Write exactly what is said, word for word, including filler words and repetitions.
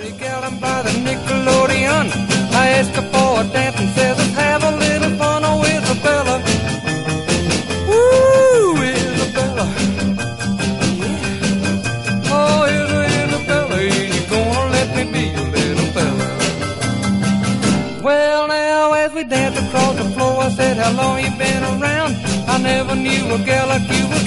Gal by the Nickelodeon. I asked her for a dance and says, let's have a little fun. Oh, Isabella. Woo, Isabella. Yeah. Oh, Isabella, you gonna let me be your little fella? Well, now, as we danced across the floor, I said, how long you been around? I never knew a gal like you was